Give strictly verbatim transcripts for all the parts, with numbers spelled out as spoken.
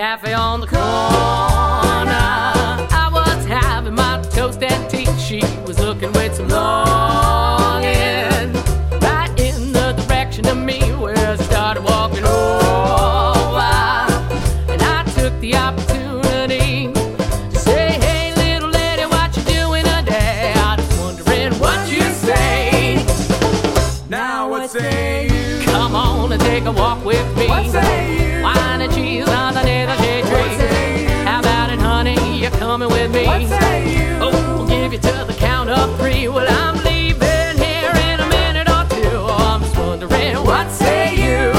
cafe on the corner. I was having my toast and tea. She was looking with some longing right in the direction of me, where I started walking over. And I took the opportunity to say, hey, little lady, what you doing today? I was wondering what you say. Now what say you? Come on and take a walk with me. What say you? Wine and cheese underneath the shade tree. What say you? How about it, honey? You're coming with me. What say you? Oh, we'll give you to the count of three. Well, I'm leaving here in a minute or two. I'm just wondering, what say you?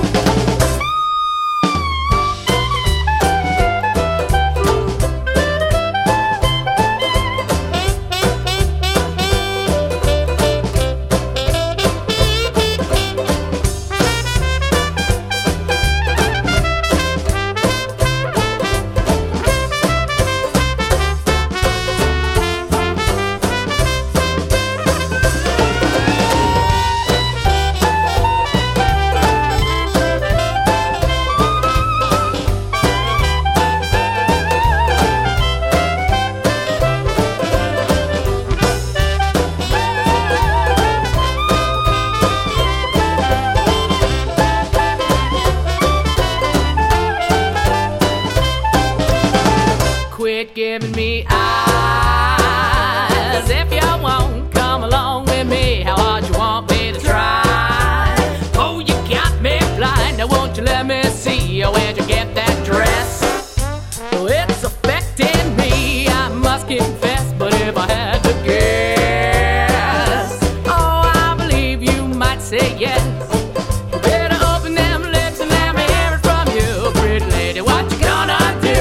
Quit giving me eyes. If you won't come along with me, how hard you want me to try? Oh, you got me blind. Now won't you let me see? Oh, where'd you get that dress? Oh, it's affecting me, I must confess. But if I had to guess, oh, I believe you might say yes. Better open them lips and let me hear it from you, pretty lady. What you gonna do?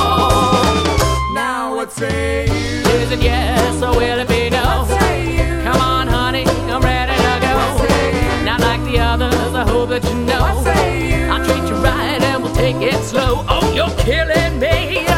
What say you? Is it yes or will it be no? What say you? Come on, honey, I'm ready to go. What say you? Not like the others, I hope that you know. What say you? I'll treat you right and we'll take it slow. Oh, you're killing me.